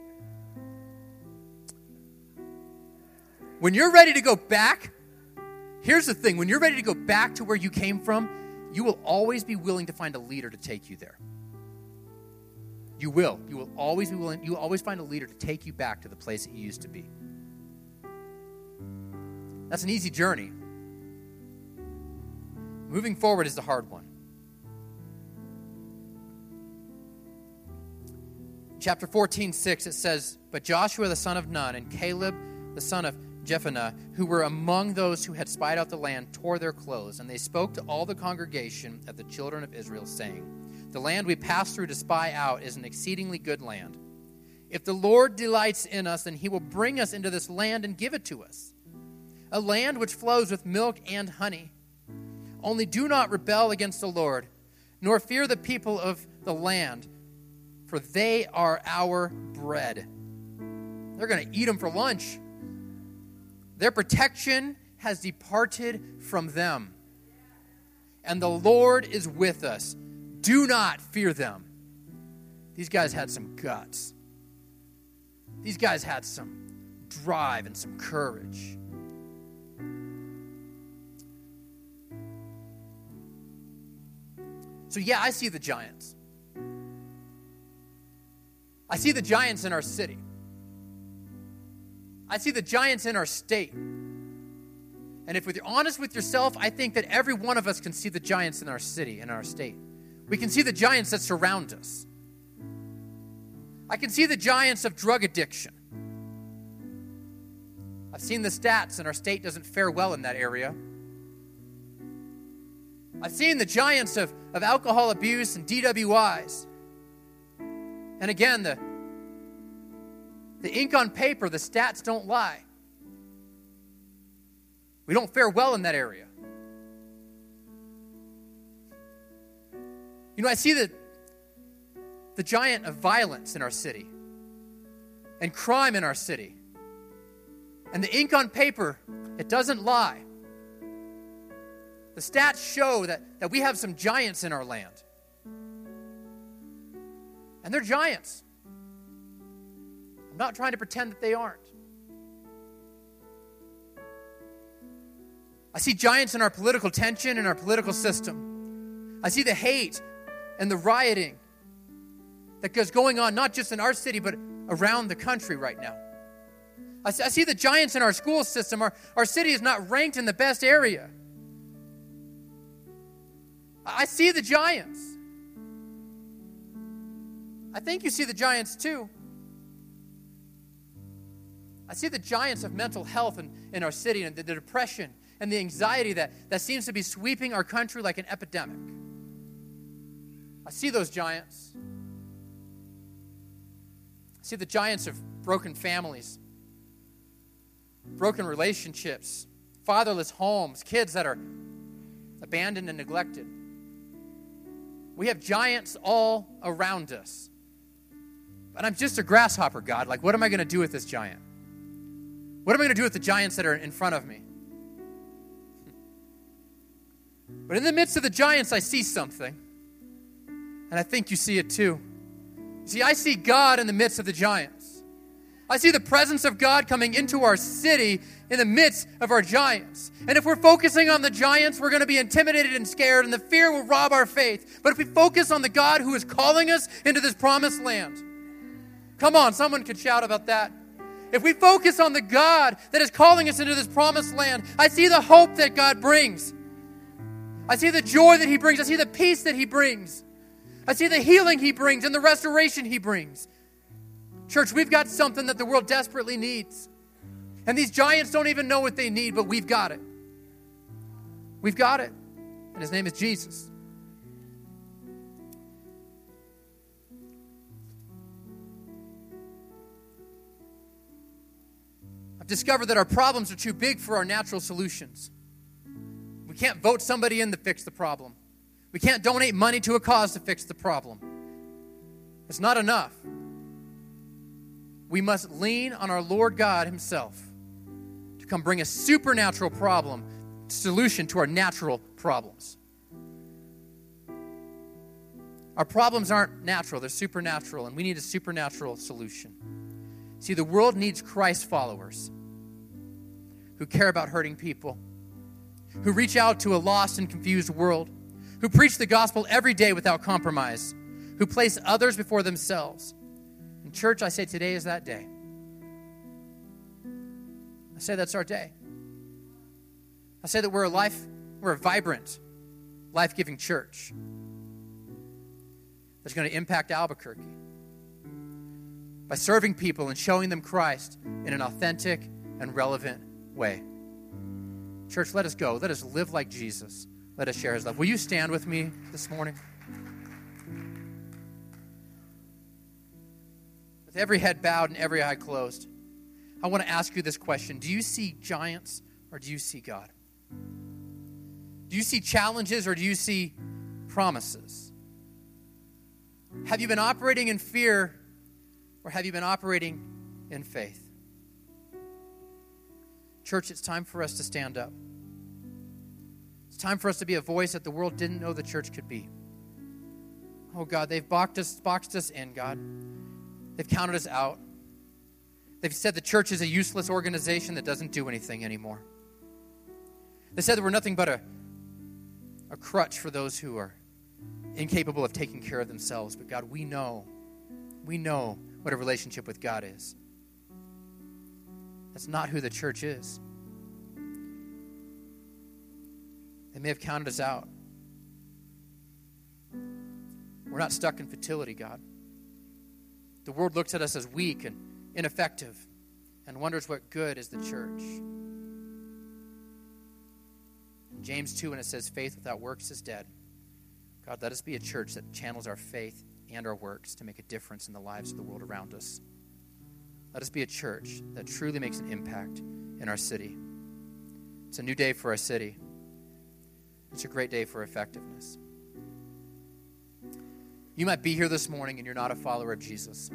When you're ready to go back, here's the thing. When you're ready to go back to where you came from, you will always be willing to find a leader to take you there. You will. You will always be willing. You will always find a leader to take you back to the place that you used to be. That's an easy journey. Moving forward is the hard one. Chapter 14:6, it says, "But Joshua the son of Nun and Caleb the son of Jephunneh, who were among those who had spied out the land, tore their clothes, and they spoke to all the congregation of the children of Israel, saying, The land we passed through to spy out is an exceedingly good land. If the Lord delights in us, then he will bring us into this land and give it to us, a land which flows with milk and honey. Only do not rebel against the Lord, nor fear the people of the land, for they are our bread." They're going to eat them for lunch. Their protection has departed from them, and the Lord is with us. Do not fear them. These guys had some guts. These guys had some drive and some courage. So yeah, I see the giants. I see the giants in our city. I see the giants in our state. And if you're honest with yourself, I think that every one of us can see the giants in our city, in our state. We can see the giants that surround us. I can see the giants of drug addiction. I've seen the stats, and our state doesn't fare well in that area. I've seen the giants of alcohol abuse and DWIs. And again, the ink on paper, the stats don't lie. We don't fare well in that area. You know, I see the giant of violence in our city and crime in our city. And the ink on paper, it doesn't lie. The stats show that we have some giants in our land. And they're giants. I'm not trying to pretend that they aren't. I see giants in our political tension and our political system. I see the hate and the rioting that is going on, not just in our city, but around the country right now. I see the giants in our school system. Our city is not ranked in the best area. I see the giants. I think you see the giants too. I see the giants of mental health in our city, and the depression and the anxiety that seems to be sweeping our country like an epidemic. I see those giants. I see the giants of broken families, broken relationships, fatherless homes, kids that are abandoned and neglected. We have giants all around us. But I'm just a grasshopper, God. Like, what am I going to do with this giant? What am I going to do with the giants that are in front of me? But in the midst of the giants, I see something. And I think you see it too. See, I see God in the midst of the giants. I see the presence of God coming into our city in the midst of our giants. And if we're focusing on the giants, we're going to be intimidated and scared, and the fear will rob our faith. But if we focus on the God who is calling us into this promised land, come on, someone could shout about that. If we focus on the God that is calling us into this promised land, I see the hope that God brings. I see the joy that He brings. I see the peace that He brings. I see the healing He brings and the restoration He brings. Church, we've got something that the world desperately needs. And these giants don't even know what they need, but we've got it. We've got it. And His name is Jesus. I've discovered that our problems are too big for our natural solutions. We can't vote somebody in to fix the problem. We can't donate money to a cause to fix the problem. It's not enough. We must lean on our Lord God Himself to come bring a supernatural solution to our natural problems. Our problems aren't natural, they're supernatural, and we need a supernatural solution. See, the world needs Christ followers who care about hurting people, who reach out to a lost and confused world, who preach the gospel every day without compromise, who place others before themselves. And church, I say today is that day. I say that's our day. I say that we're a vibrant, life-giving church that's going to impact Albuquerque by serving people and showing them Christ in an authentic and relevant way. Church, let us go. Let us live like Jesus. Let us share His love. Will you stand with me this morning? With every head bowed and every eye closed, I want to ask you this question. Do you see giants or do you see God? Do you see challenges or do you see promises? Have you been operating in fear or have you been operating in faith? Church, it's time for us to stand up. It's time for us to be a voice that the world didn't know the church could be. Oh God, they've boxed us in, God. They've counted us out. They've said the church is a useless organization that doesn't do anything anymore. They said that we're nothing but a crutch for those who are incapable of taking care of themselves. But God, we know what a relationship with God is. That's not who the church is. They may have counted us out. We're not stuck in futility, God. The world looks at us as weak and ineffective and wonders what good is the church. In James 2, when it says faith without works is dead, God, let us be a church that channels our faith and our works to make a difference in the lives of the world around us. Let us be a church that truly makes an impact in our city. It's a new day for our city. It's a great day for effectiveness. You might be here this morning and you're not a follower of Jesus.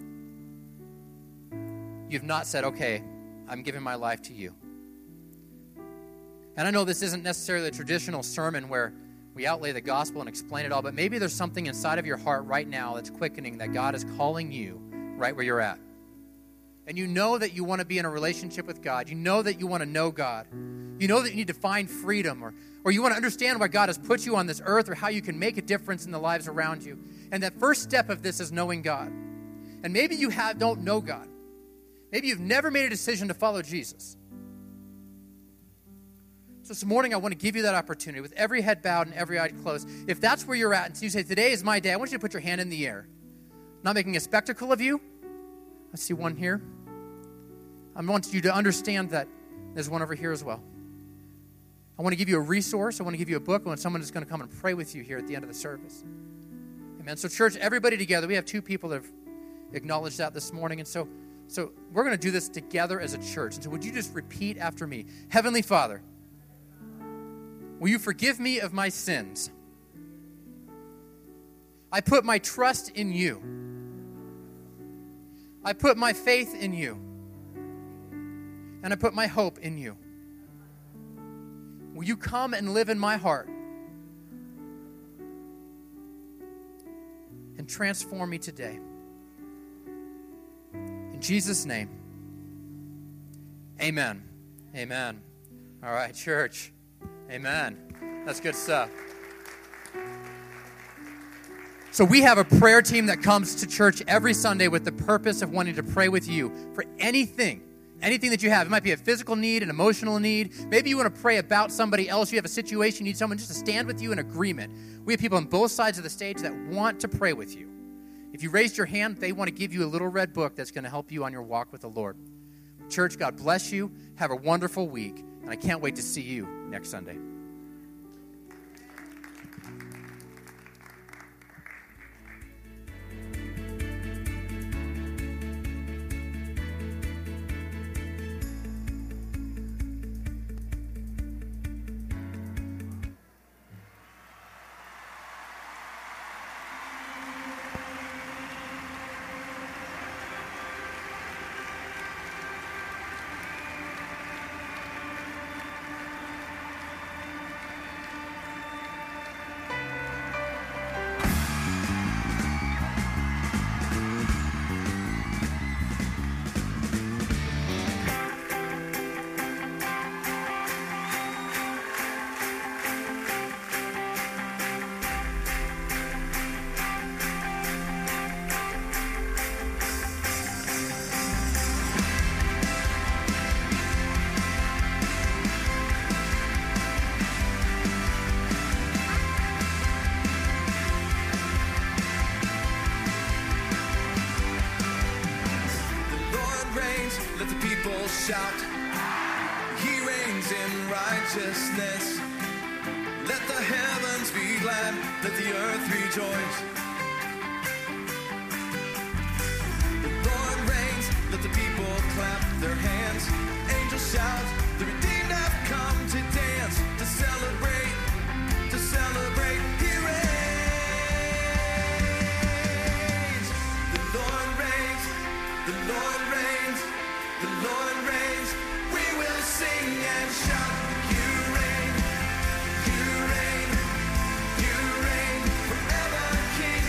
You've not said, okay, I'm giving my life to you. And I know this isn't necessarily a traditional sermon where we outlay the gospel and explain it all, but maybe there's something inside of your heart right now that's quickening that God is calling you right where you're at. And you know that you want to be in a relationship with God. You know that you want to know God. You know that you need to find freedom, or you want to understand why God has put you on this earth, or how you can make a difference in the lives around you. And that first step of this is knowing God. And maybe you don't know God. Maybe you've never made a decision to follow Jesus. So this morning, I want to give you that opportunity with every head bowed and every eye closed. If that's where you're at, and so you say, today is my day, I want you to put your hand in the air. I'm not making a spectacle of you. I see one here. I want you to understand that there's one over here as well. I want to give you a resource. I want to give you a book. I want someone that's going to come and pray with you here at the end of the service. Amen. So church, everybody together. We have 2 people that have acknowledged that this morning. And so we're going to do this together as a church. And so would you just repeat after me? Heavenly Father, will you forgive me of my sins? I put my trust in you. I put my faith in you. And I put my hope in you. Will you come and live in my heart and transform me today? In Jesus' name, amen. Amen. All right, church. Amen. That's good stuff. So we have a prayer team that comes to church every Sunday with the purpose of wanting to pray with you for anything that you have. It might be a physical need, an emotional need. Maybe you want to pray about somebody else. You have a situation, you need someone just to stand with you in agreement. We have people on both sides of the stage that want to pray with you. If you raised your hand, they want to give you a little red book that's going to help you on your walk with the Lord. Church, God bless you. Have a wonderful week. And I can't wait to see you next Sunday. Shout, he reigns in righteousness. Let the heavens be glad, let the earth rejoice. The Lord reigns, let the people clap their hands. Angels shout, the redeemed have come to dance, to celebrate, he reigns. The Lord reigns, the Lord reigns, the Lord reigns, we will sing and shout. You reign, you reign, you reign, forever King.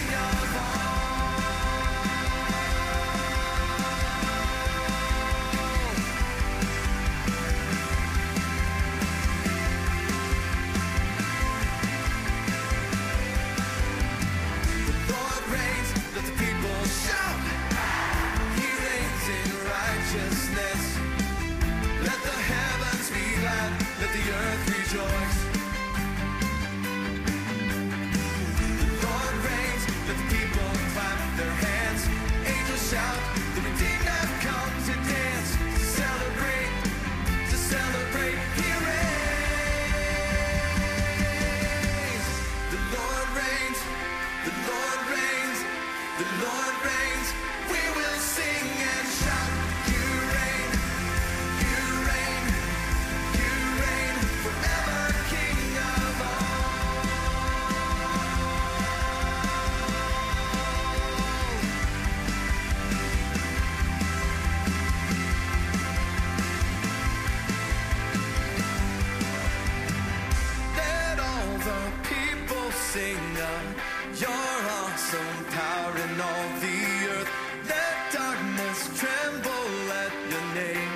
sing of your awesome power in all the earth. Let darkness tremble at your name.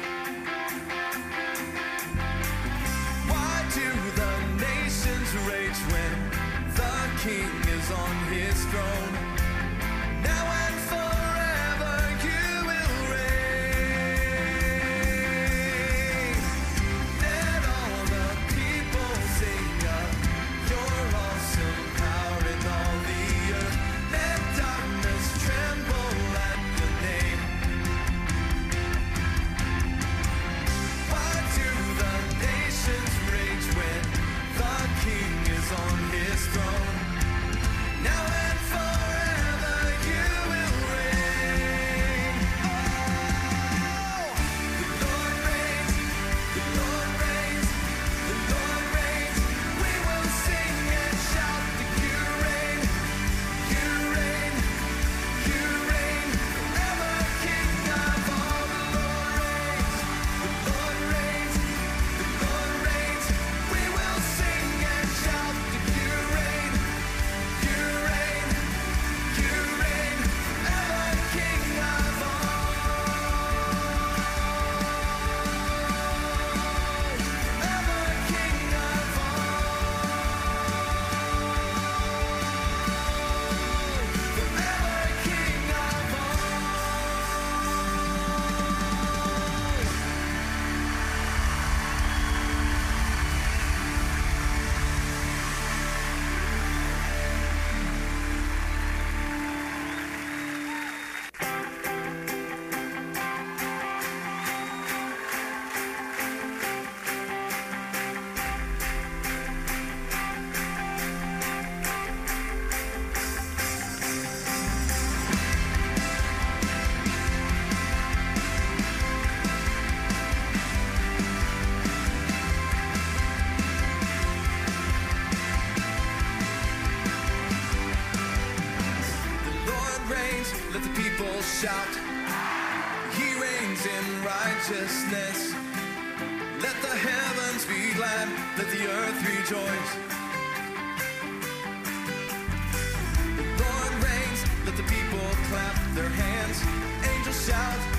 Why do the nations rage when the King is on his throne? Now and forever you will reign. Let all the people sing of your awesome power in all the earth. Let darkness tremble at your name. Why do the nations rage when the King is on his throne? Now and forever you will reign. Oh, the Lord reigns, the Lord reigns, the Lord reigns. We will sing and shout that you reign, you reign, you reign. Forever King of all. The Lord reigns, the Lord reigns, the Lord reigns. We will sing and shout that you reign, you reign, you reign. Forever King of all. Forever King of all. Forever King of The Lord reigns, let the people shout. He reigns in righteousness. Let the heavens be glad, let the earth rejoice. The Lord reigns, let the people clap their hands. Angels shout,